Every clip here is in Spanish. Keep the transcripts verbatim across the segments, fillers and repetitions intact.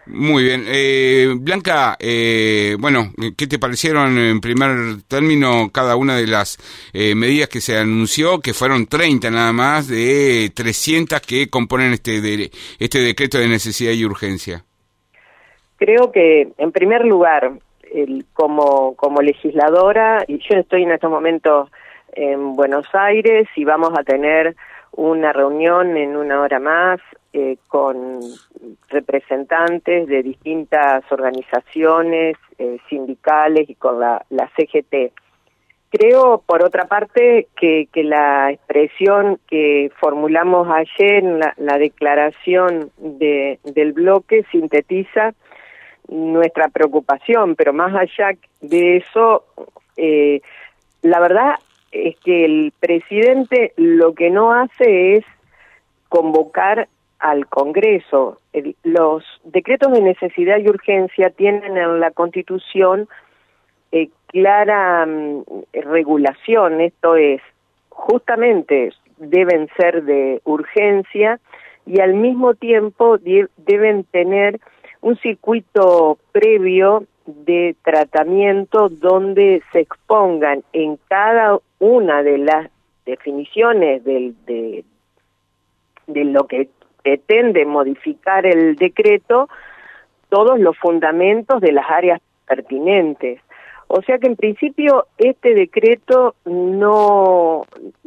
Muy bien. Eh, Blanca, eh, bueno, ¿qué te parecieron en primer término cada una de las eh, medidas que se anunció, que fueron treinta nada más, de trescientas que componen este, de, este decreto de necesidad y urgencia? Creo que, en primer lugar, el, como, como legisladora, y yo estoy en estos momentos en Buenos Aires y vamos a tener una reunión en una hora más eh, con representantes de distintas organizaciones eh, sindicales y con la, la C G T. Creo, por otra parte, que, que la expresión que formulamos ayer en la, la declaración de, del bloque sintetiza nuestra preocupación, pero más allá de eso, eh, la verdad es que el presidente lo que no hace es convocar al Congreso. El, los decretos de necesidad y urgencia tienen en la Constitución eh, clara um, regulación, esto es, justamente deben ser de urgencia y al mismo tiempo de, deben tener un circuito previo de tratamiento donde se expongan en cada una de las definiciones del, de, de lo que pretende modificar el decreto, todos los fundamentos de las áreas pertinentes. O sea que en principio este decreto no,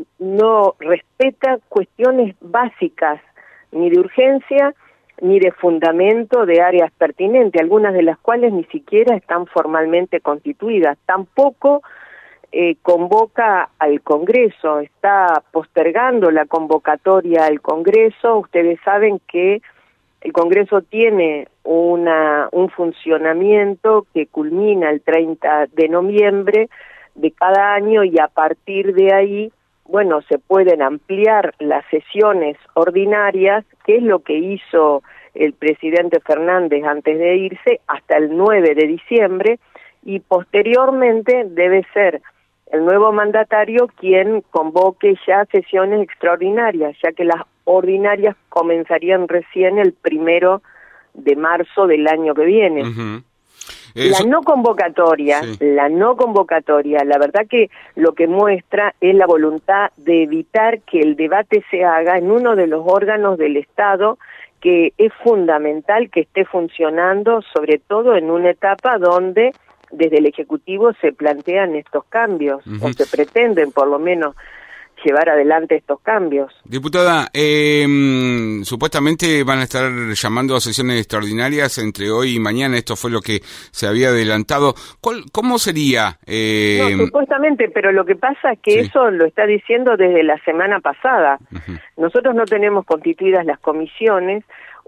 no respeta cuestiones básicas, ni de urgencia, ni de fundamento de áreas pertinentes, algunas de las cuales ni siquiera están formalmente constituidas. Tampoco eh, convoca al Congreso, está postergando la convocatoria al Congreso. Ustedes saben que el Congreso tiene una un funcionamiento que culmina el treinta de noviembre de cada año y a partir de ahí, bueno, se pueden ampliar las sesiones ordinarias, que es lo que hizo el presidente Fernández antes de irse, hasta el nueve de diciembre, y posteriormente debe ser el nuevo mandatario quien convoque ya sesiones extraordinarias, ya que las ordinarias comenzarían recién el primero de marzo del año que viene. Uh-huh. Eso... La no convocatoria, sí. la no convocatoria, la verdad que lo que muestra es la voluntad de evitar que el debate se haga en uno de los órganos del Estado que es fundamental que esté funcionando, sobre todo en una etapa donde desde el Ejecutivo se plantean estos cambios, uh-huh. o se pretenden por lo menos llevar adelante estos cambios. Diputada, eh, supuestamente van a estar llamando a sesiones extraordinarias entre hoy y mañana, esto fue lo que se había adelantado. ¿Cuál, ¿Cómo sería? Eh... No, supuestamente, pero lo que pasa es que sí. eso lo está diciendo desde la semana pasada. Uh-huh. Nosotros no tenemos constituidas las comisiones,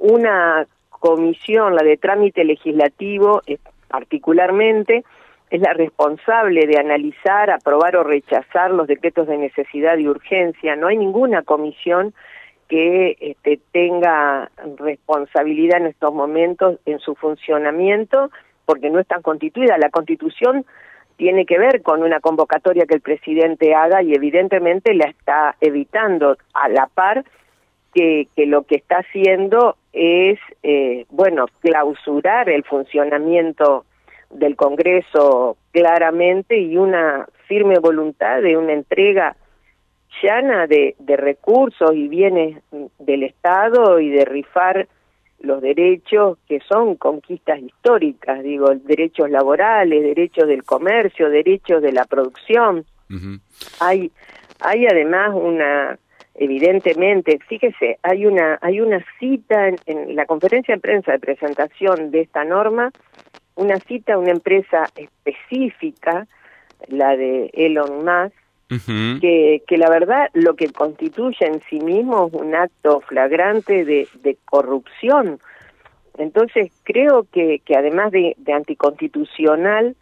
una comisión, la de trámite legislativo, eh, particularmente, es la responsable de analizar, aprobar o rechazar los decretos de necesidad y urgencia. No hay ninguna comisión que este, tenga responsabilidad en estos momentos en su funcionamiento, porque no están constituidas. La Constitución tiene que ver con una convocatoria que el presidente haga y evidentemente la está evitando, a la par que, que lo que está haciendo es, eh, bueno, clausurar el funcionamiento del Congreso claramente y una firme voluntad de una entrega llana de, de recursos y bienes del Estado y de rifar los derechos que son conquistas históricas, digo, derechos laborales, derechos del comercio, derechos de la producción. Uh-huh. Hay, hay además una, evidentemente, fíjese, hay una, hay una cita en, en la conferencia de prensa de presentación de esta norma, una cita a una empresa específica, la de Elon Musk, uh-huh. que, que la verdad lo que constituye en sí mismo es un acto flagrante de, de corrupción. Entonces creo que, que además de, de anticonstitucional,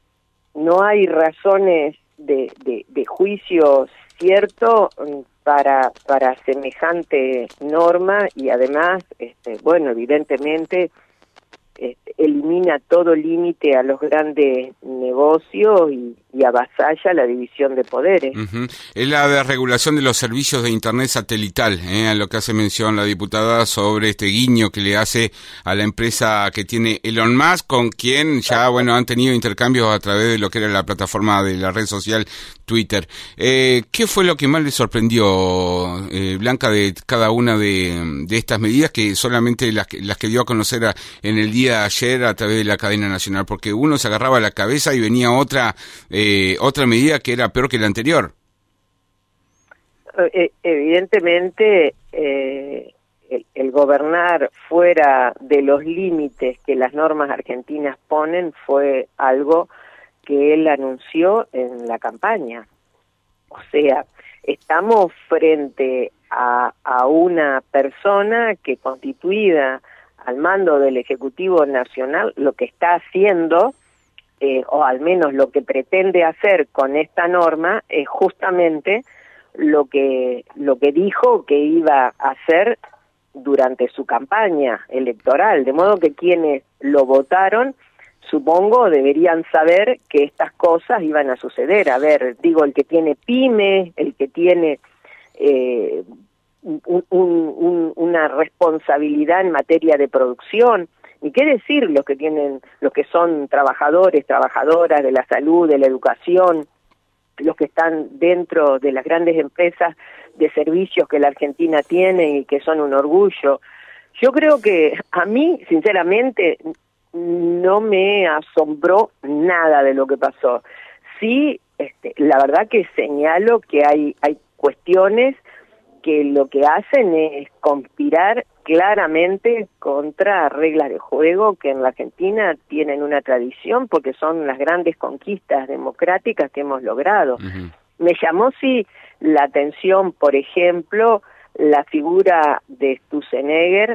no hay razones de, de, de juicio cierto para, para semejante norma y además, este, bueno, evidentemente, elimina todo límite a los grandes negocios y, y avasalla la división de poderes. Uh-huh. Es la desregulación de los servicios de Internet satelital, ¿eh? A lo que hace mención la diputada sobre este guiño que le hace a la empresa que tiene Elon Musk, con quien ya, bueno, han tenido intercambios a través de lo que era la plataforma de la red social Twitter. Eh, ¿Qué fue lo que más le sorprendió, eh, Blanca, de cada una de, de estas medidas, que solamente las, las que dio a conocer a, en el día de ayer a través de la cadena nacional? Porque uno se agarraba la cabeza y venía otra... Eh, Eh, otra medida que era peor que la anterior. Eh, evidentemente, eh, el, el gobernar fuera de los límites que las normas argentinas ponen fue algo que él anunció en la campaña. O sea, estamos frente a, a una persona que, constituida al mando del Ejecutivo Nacional, lo que está haciendo... Eh, o al menos lo que pretende hacer con esta norma es justamente lo que lo que dijo que iba a hacer durante su campaña electoral, de modo que quienes lo votaron, supongo, deberían saber que estas cosas iban a suceder. A ver, digo, el que tiene pyme, el que tiene eh, un, un, un, una responsabilidad en materia de producción. ¿Y qué decir los que tienen, los que son trabajadores, trabajadoras de la salud, de la educación, los que están dentro de las grandes empresas de servicios que la Argentina tiene y que son un orgullo? Yo creo que a mí, sinceramente, no me asombró nada de lo que pasó. Sí, este, la verdad que señalo que hay, hay cuestiones que lo que hacen es conspirar claramente contra reglas de juego que en la Argentina tienen una tradición, porque son las grandes conquistas democráticas que hemos logrado. Uh-huh. Me llamó sí la atención, por ejemplo, la figura de Sturzenegger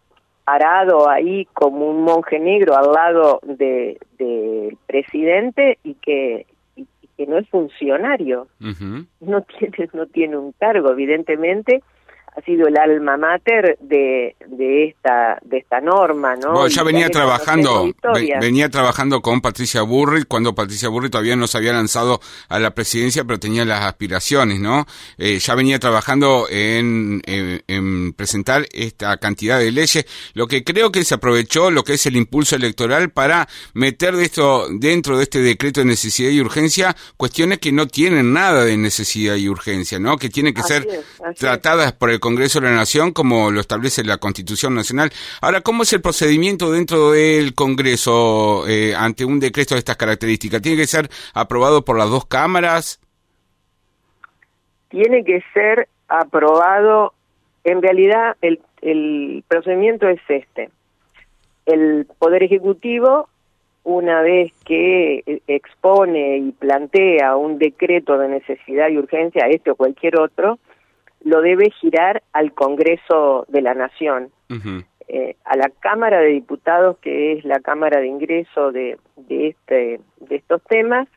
parado ahí como un monje negro al lado de del presidente y que y, y que no es funcionario. Uh-huh. No tiene no tiene un cargo, evidentemente. Ha sido el alma mater de de esta de esta norma, ¿no? Bueno, ya venía trabajando ve, venía trabajando con Patricia Bullrich cuando Patricia Bullrich todavía no se había lanzado a la presidencia, pero tenía las aspiraciones, ¿no? Eh, ya venía trabajando en, en, en presentar esta cantidad de leyes. Lo que creo que se aprovechó lo que es el impulso electoral para meter de esto dentro de este decreto de necesidad y urgencia cuestiones que no tienen nada de necesidad y urgencia, ¿no? Que tienen que así ser es, tratadas es. por el Congreso de la Nación, como lo establece la Constitución Nacional. Ahora, ¿cómo es el procedimiento dentro del Congreso eh, ante un decreto de estas características? ¿Tiene que ser aprobado por las dos cámaras? Tiene que ser aprobado, en realidad el, el procedimiento es este. El Poder Ejecutivo, una vez que expone y plantea un decreto de necesidad y urgencia, este o cualquier otro, lo debe girar al Congreso de la Nación, uh-huh. eh, a la Cámara de Diputados, que es la Cámara de Ingreso de, de, este, de estos temas,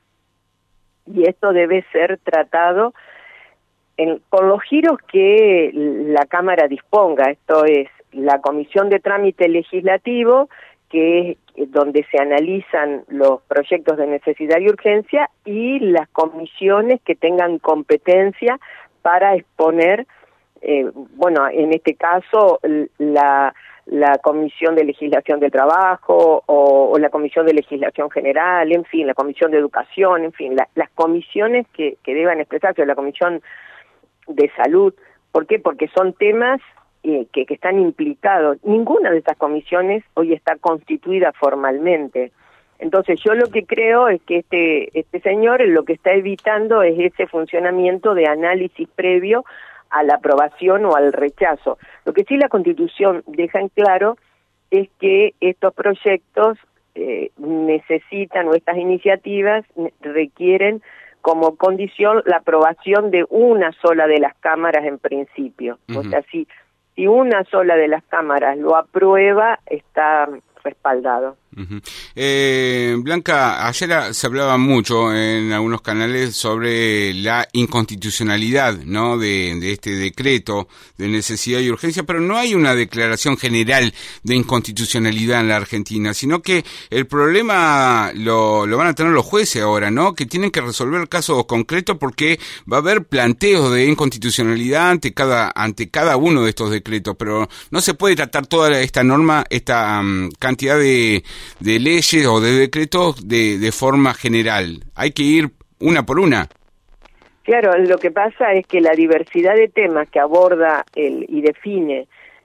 y esto debe ser tratado en, con los giros que la Cámara disponga. Esto es la Comisión de Trámite Legislativo, que es donde se analizan los proyectos de necesidad y urgencia, y las comisiones que tengan competencia para exponer, eh, bueno, en este caso, la, la Comisión de Legislación del Trabajo o, o la Comisión de Legislación General, en fin, la Comisión de Educación, en fin, la, las comisiones que, que deban expresarse, la Comisión de Salud. ¿Por qué? Porque son temas eh, que, que están implicados. Ninguna de estas comisiones hoy está constituida formalmente. Entonces yo lo que creo es que este este señor lo que está evitando es ese funcionamiento de análisis previo a la aprobación o al rechazo. Lo que sí la Constitución deja en claro es que estos proyectos eh, necesitan, o estas iniciativas requieren como condición la aprobación de una sola de las cámaras en principio. Uh-huh. O sea, si, si una sola de las cámaras lo aprueba, está respaldado. Uh-huh. Eh, Blanca, ayer se hablaba mucho en algunos canales sobre la inconstitucionalidad, ¿no?, de, de este decreto de necesidad y urgencia, pero no hay una declaración general de inconstitucionalidad en la Argentina, sino que el problema lo, lo van a tener los jueces ahora, ¿no?, que tienen que resolver casos concretos porque va a haber planteos de inconstitucionalidad ante cada, ante cada uno de estos decretos, pero no se puede tratar toda esta norma, esta um, cantidad de de leyes o de decretos de, de forma general. Hay que ir una por una. Claro, lo que pasa es que la diversidad de temas que aborda el y define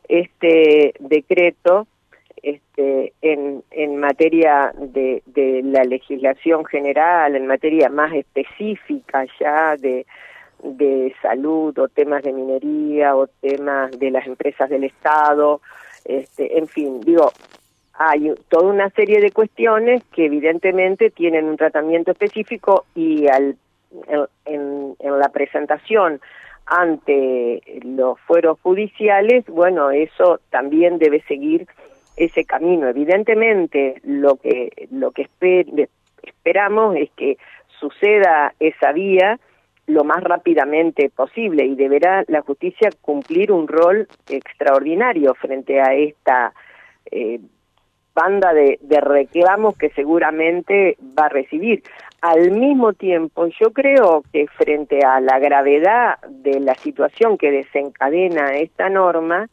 este decreto este, en, en materia de, de la legislación general, en materia más específica ya de, de salud o temas de minería o temas de las empresas del Estado, este, en fin, digo, hay toda una serie de cuestiones que evidentemente tienen un tratamiento específico y al en, en la presentación ante los fueros judiciales, bueno, eso también debe seguir ese camino. Evidentemente, lo que lo que esper, esperamos es que suceda esa vía lo más rápidamente posible y deberá la justicia cumplir un rol extraordinario frente a esta eh, banda de, de reclamos que seguramente va a recibir. Al mismo tiempo, yo creo que frente a la gravedad de la situación que desencadena esta norma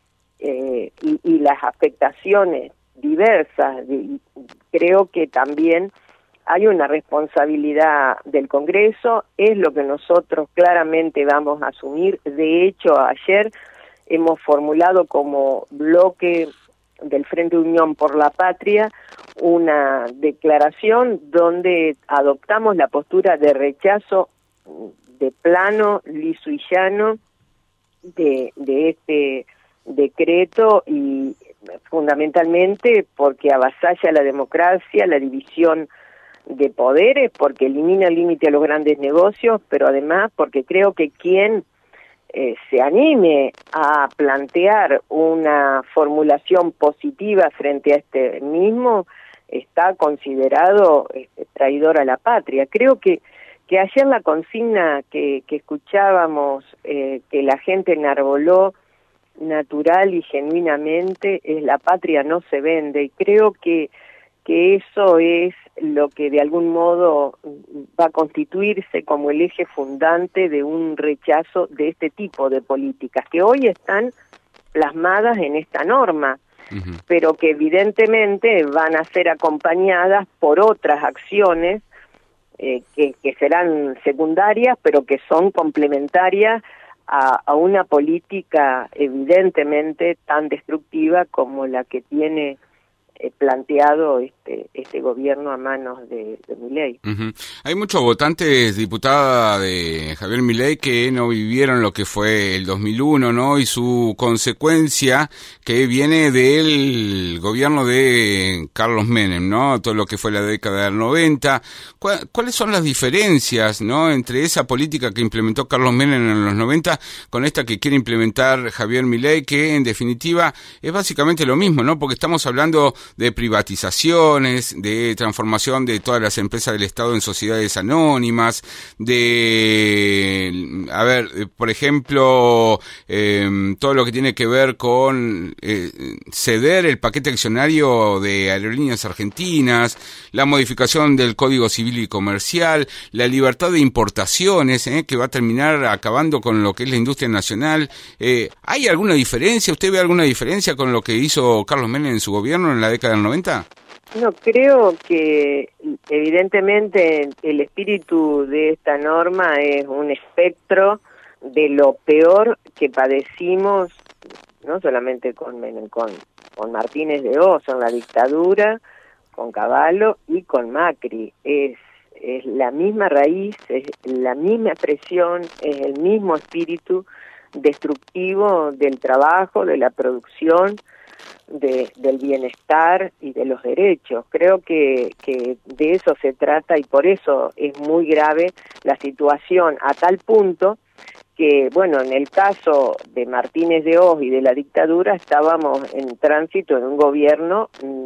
eh, y, y las afectaciones diversas, de, creo que también hay una responsabilidad del Congreso, es lo que nosotros claramente vamos a asumir. De hecho, ayer hemos formulado como bloque del Frente Unión por la Patria una declaración donde adoptamos la postura de rechazo de plano, liso y llano de, de este decreto y fundamentalmente porque avasalla la democracia, la división de poderes, porque elimina el límite a los grandes negocios, pero además porque creo que quien Eh, se anime a plantear una formulación positiva frente a este mismo, está considerado este, traidor a la patria. Creo que, que ayer la consigna que, que escuchábamos, eh, que la gente enarboló natural y genuinamente, es la patria no se vende, y creo que, que eso es lo que de algún modo va a constituirse como el eje fundante de un rechazo de este tipo de políticas que hoy están plasmadas en esta norma, uh-huh. pero que evidentemente van a ser acompañadas por otras acciones eh, que, que serán secundarias, pero que son complementarias a, a una política evidentemente tan destructiva como la que tiene Eh, planteado este este gobierno a manos de, de Milei. Uh-huh. Hay muchos votantes, diputada de Javier Milei, que no vivieron lo que fue el dos mil uno, ¿no? Y su consecuencia que viene del gobierno de Carlos Menem, ¿no? Todo lo que fue la década del noventa. ¿Cuál, ¿Cuáles son las diferencias, no, entre esa política que implementó Carlos Menem en los noventa con esta que quiere implementar Javier Milei, que en definitiva es básicamente lo mismo, ¿no? Porque estamos hablando de privatizaciones, de transformación de todas las empresas del Estado en sociedades anónimas, de, a ver, por ejemplo, eh, todo lo que tiene que ver con eh, ceder el paquete accionario de Aerolíneas Argentinas, la modificación del Código Civil y Comercial, la libertad de importaciones, eh, que va a terminar acabando con lo que es la industria nacional. Eh, ¿Hay alguna diferencia? ¿Usted ve alguna diferencia con lo que hizo Carlos Menem en su gobierno en la década del noventa? No, creo que evidentemente el espíritu de esta norma es un espectro de lo peor que padecimos, no solamente con Menem, con, con Martínez de Oz, en la dictadura, con Cavallo y con Macri. Es, es la misma raíz, es la misma expresión, es el mismo espíritu destructivo del trabajo, de la producción, De, del bienestar y de los derechos. Creo que, que de eso se trata y por eso es muy grave la situación, a tal punto que, bueno, en el caso de Martínez de Oz y de la dictadura estábamos en tránsito en un gobierno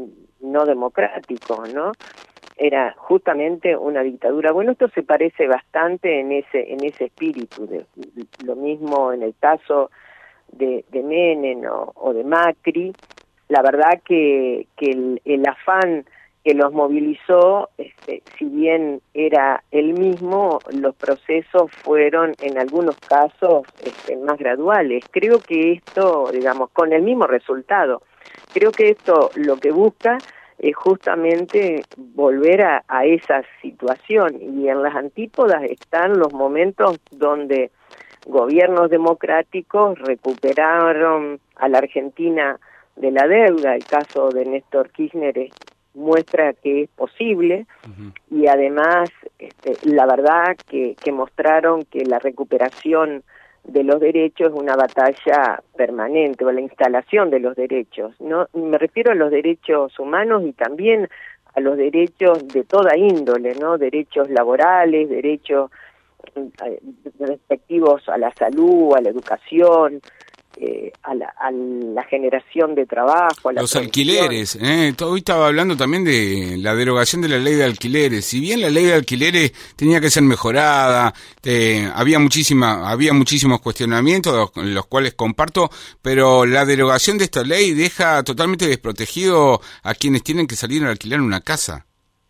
no democrático, ¿no? Era justamente una dictadura. Bueno, esto se parece bastante en ese en ese espíritu. De, lo mismo en el caso de, de Menem o, o de Macri. La verdad que, que el, el afán que los movilizó, este, si bien era el mismo, los procesos fueron en algunos casos este, más graduales. Creo que esto, digamos, con el mismo resultado, creo que esto lo que busca es justamente volver a, a esa situación, y en las antípodas están los momentos donde gobiernos democráticos recuperaron a la Argentina de la deuda. El caso de Néstor Kirchner es, muestra que es posible. Uh-huh. Y además este, la verdad que, que mostraron que la recuperación de los derechos es una batalla permanente, o la instalación de los derechos, ¿no? Me refiero a los derechos humanos y también a los derechos de toda índole, ¿no? Derechos laborales, derechos eh, respectivos a la salud, a la educación, eh, a, la, a la generación de trabajo, a la los alquileres, ¿eh? Hoy estaba hablando también de la derogación de la ley de alquileres. Si bien la ley de alquileres tenía que ser mejorada, eh, había muchísima, había muchísimos cuestionamientos, los, los cuales comparto, pero la derogación de esta ley deja totalmente desprotegido a quienes tienen que salir a alquilar una casa.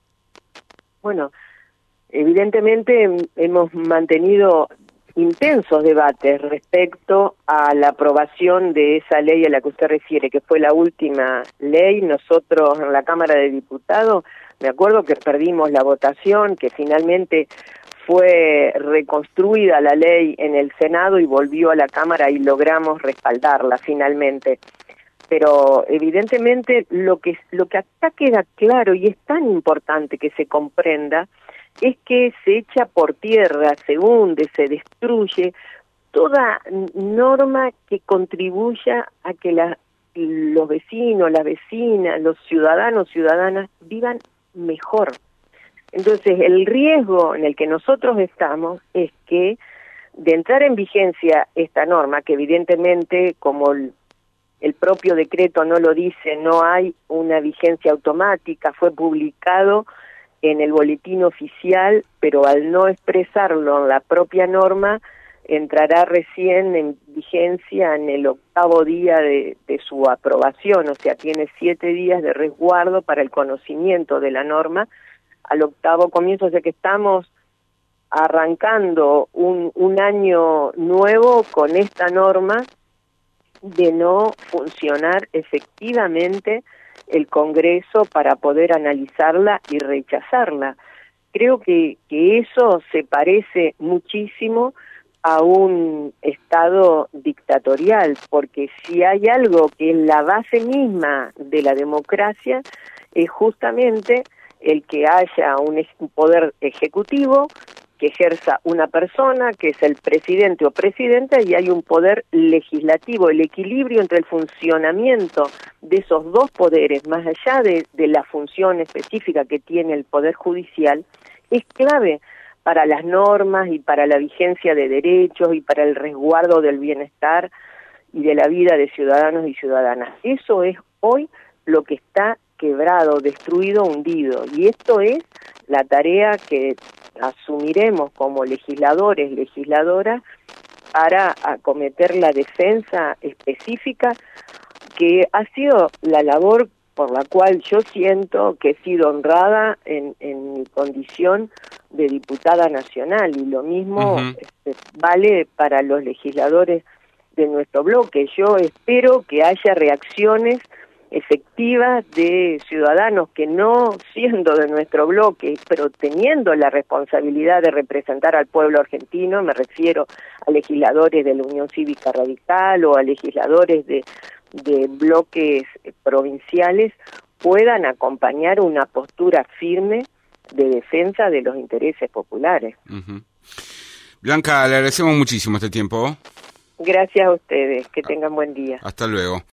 Bueno, evidentemente hemos mantenido intensos debates respecto a la aprobación de esa ley a la que usted refiere, que fue la última ley. Nosotros en la Cámara de Diputados, me acuerdo que perdimos la votación, que finalmente fue reconstruida la ley en el Senado y volvió a la Cámara y logramos respaldarla finalmente. Pero evidentemente lo que, lo que acá queda claro, y es tan importante que se comprenda, es que se echa por tierra, se hunde, se destruye toda norma que contribuya a que la, los vecinos, las vecinas, los ciudadanos, ciudadanas vivan mejor. Entonces, el riesgo en el que nosotros estamos es que de entrar en vigencia esta norma, que evidentemente, como el, el propio decreto no lo dice, no hay una vigencia automática, fue publicado en el boletín oficial, pero al no expresarlo en la propia norma, entrará recién en vigencia en el octavo día de, de su aprobación, o sea, tiene siete días de resguardo para el conocimiento de la norma al octavo comienzo, o sea que estamos arrancando un, un año nuevo con esta norma de no funcionar efectivamente el Congreso para poder analizarla y rechazarla. Creo que, que eso se parece muchísimo a un Estado dictatorial, porque si hay algo que es la base misma de la democracia, es justamente el que haya un poder ejecutivo que ejerza una persona, que es el presidente o presidenta, y hay un poder legislativo. El equilibrio entre el funcionamiento de esos dos poderes, más allá de, de la función específica que tiene el Poder Judicial, es clave para las normas y para la vigencia de derechos y para el resguardo del bienestar y de la vida de ciudadanos y ciudadanas. Eso es hoy lo que está quebrado, destruido, hundido, y esto es la tarea que asumiremos como legisladores, legisladoras, para acometer la defensa específica que ha sido la labor por la cual yo siento que he sido honrada en, en mi condición de diputada nacional, y lo mismo uh-huh. este, vale para los legisladores de nuestro bloque. Yo espero que haya reacciones efectivas de ciudadanos que, no siendo de nuestro bloque, pero teniendo la responsabilidad de representar al pueblo argentino, me refiero a legisladores de la Unión Cívica Radical o a legisladores de, de bloques provinciales, puedan acompañar una postura firme de defensa de los intereses populares. Uh-huh. Blanca, le agradecemos muchísimo este tiempo. Gracias a ustedes, que tengan buen día. Hasta luego.